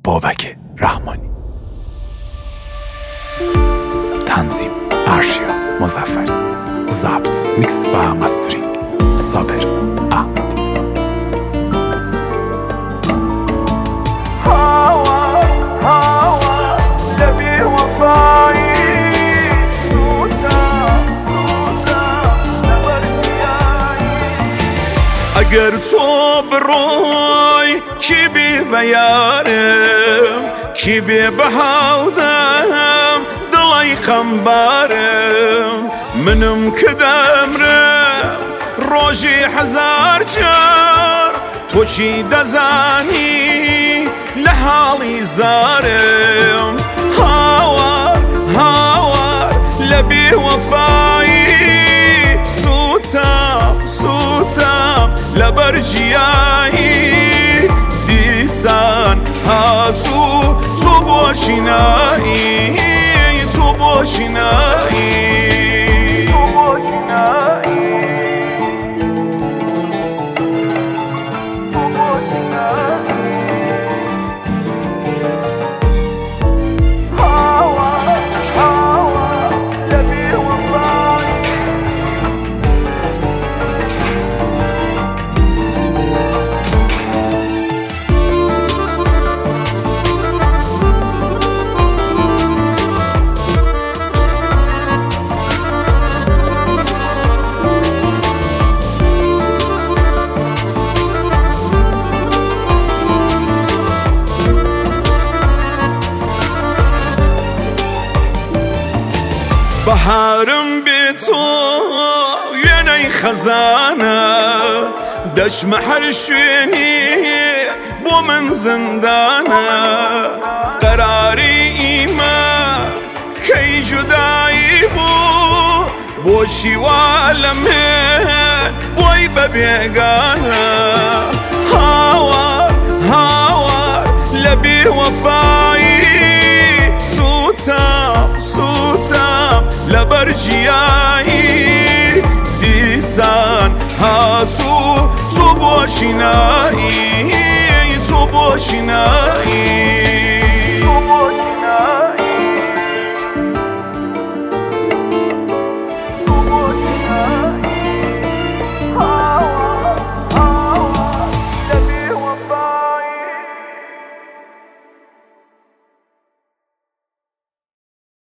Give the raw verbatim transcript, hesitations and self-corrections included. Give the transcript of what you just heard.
بابک رحمانی. تنظیم ارشیا مظفری. ضبط میکس و مستری صابر احمدی. اگر تو بروی کی بی بیارم، کی بی بهودم دلای قنبارم. منم کدمرم روژی هزار جار، تو چی دزانی لحالی زارم. هاوار هاوار لبی وفایی، سوتم سوتم لبرجیایی. دیسان هاتو تو باشینایی، تو باشینایی. بهارم بی تو یعنی خزانه، دشم هر شوینی بو من زندانه. قراری ایما کی جدایی بو، بوشی والمن بوی ببیگانه. هاوار هاوار لبی وفایی، سوتم سوتم لبرجیایی. دیسان هاتو تو باشینایی، تو باشینایی.